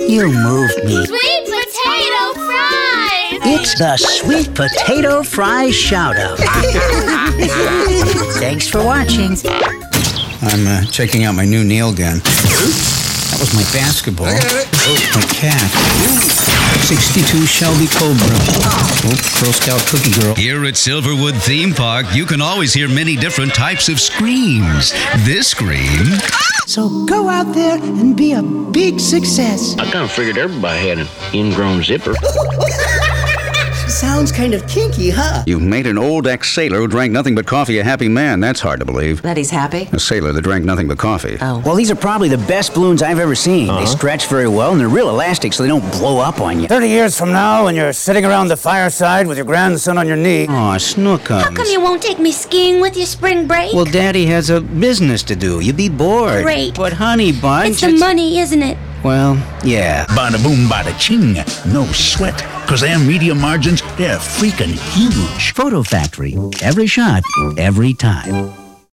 You moved me. Sweet potato fries! It's the Sweet Potato Fries Shout-Out. Thanks for watching. I'm checking out my new nail gun. That was my basketball. My cat. 62 Shelby Cobra. Girl Scout Cookie Girl. Here at Silverwood Theme Park, you can always hear many different types of screams. This scream. So go out there and be a big success. I kind of figured everybody had an ingrown zipper. Sounds kind of kinky, huh? You made an old ex-sailor who drank nothing but coffee a happy man. That's hard to believe. That he's happy? A sailor that drank nothing but coffee. Oh. Well, these are probably the best balloons I've ever seen. They stretch very well, and they're real elastic, so they don't blow up on you. 30 years from now, when you're sitting around the fireside with your grandson on your knee. Aw, Snookums. How come you won't take me skiing with your spring break? Well, Daddy has a business to do. You'd be bored. Great. But honey bunch, It's the money, isn't it? Well, yeah. Bada boom, bada ching. No sweat. Because their media margins, they're freaking huge. Photo Factory. Every shot, every time.